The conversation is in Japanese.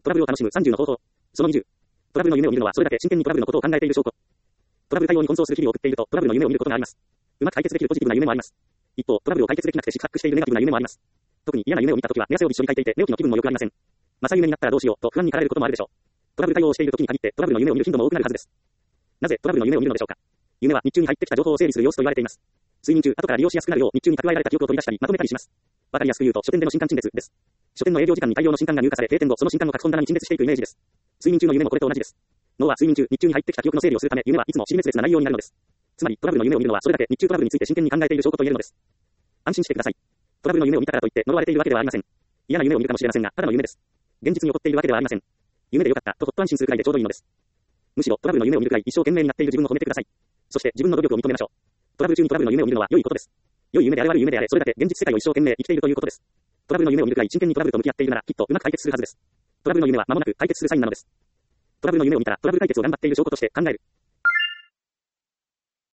トラブルを楽しむ30の方法。その20。トラブルの夢を見るのはそれだけ真剣にトラブルのことを考えている証拠。トラブル対応に奔走する日々を送っていると、トラブルの夢を見ることがあります。うまく解決できるポジティブな夢もあります。一方、トラブルを解決できなくて失敗しているネガティブな夢もあります。特に嫌な夢を見たときは寝汗をびっしょりかいていて寝起きの気分も良くありません。正夢になったらどうしようと不安に駆られることもあるでしょう。トラブル対応をしているときに限ってトラブルの夢を見る頻度も多くなるはずです。なぜトラブルの夢を見るのでしょうか。夢は日中に入ってきた情報を整理する様子と言われています。睡眠中、後から利用しやすくなるよう日中に蓄えられた記憶を取り出したりまとめたりします。わかりやすく言うと書店での新刊陳列です。書店の営業時間に大量の新刊が入荷され閉店後その新刊を書き込んだ棚に陳列していくイメージです。睡眠中の夢もこれと同じです。脳は睡眠中、日中に入ってきた記憶の整理をするため夢はいつも尻滅裂な内容になるのです。つまりトラブルの夢を見るのはそれだけ日中トラブルについて真剣に考えている証拠と言えるのです。安心してください。トラブルの夢を見たからといって呪われているわけではありません。嫌な夢を見るかもしれませんが、ただの夢です。現実に起こっているわけではありません。夢でよかったとほっと安心するくらいでちょうどいいのです。むしろトラブルの夢を見るくらい一生懸命になっている自分を褒めてください。そして自分の努力を認めましょう。トラブル中にトラブルの夢を見るのは良いことです。良い夢であれ悪い夢であれ、それだけ現実世界を一生懸命生きているということです。トラブルの夢を見るくらい真剣にトラブルと向き合っているならきっとうまく解決するはずです。トラブルの夢は間もなく解決するサインなのです。トラブルの夢を見たらトラブル解決を頑張っている証拠として考える。